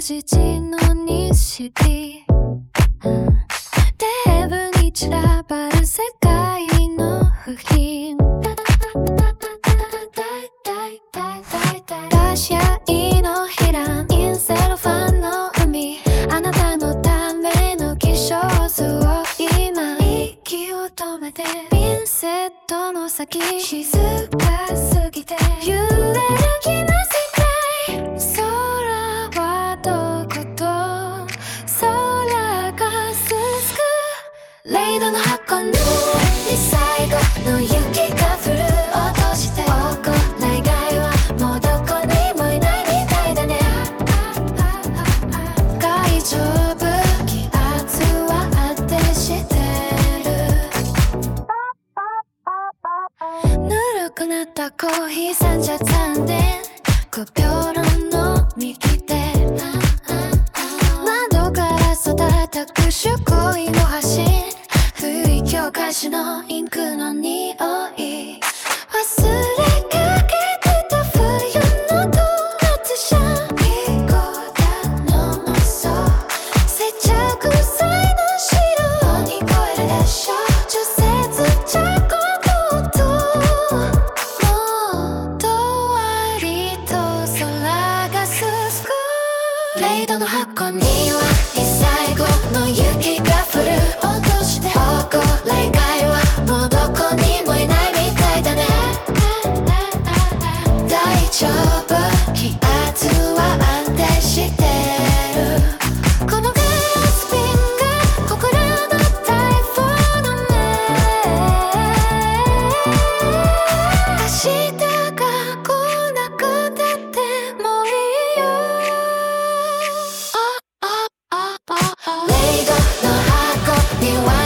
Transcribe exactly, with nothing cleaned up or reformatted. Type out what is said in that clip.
しちの西テーブに散らばる世界の不品ガシャイのヒランインセロファンの海あなたのための化粧水を今息を止めてピンセットの先静かすぎて揺れる気の世界空はどこと空がすすくレイドの箱の最後の雪が降る落として怒ら以外はもうどこにもいないみたいだね大丈夫気圧は安定してるぬるくなったコーヒーさんじゃ残念ごびょうろの右手窓から空叩く種恋の橋古い教科書のインクの匂い忘れかけてた冬のドーナツシャンピコダのそう接着剤の白乗り越えるでしょ除雪チャコボートもっと割と空がすすくレイドの箱には最後の雪が降る落として誇ら以外はもうどこにもいないみたいだね大丈夫気圧は安定してるこのガラス瓶が心の台風のね明日が来なくたってもいいよレイドの箱には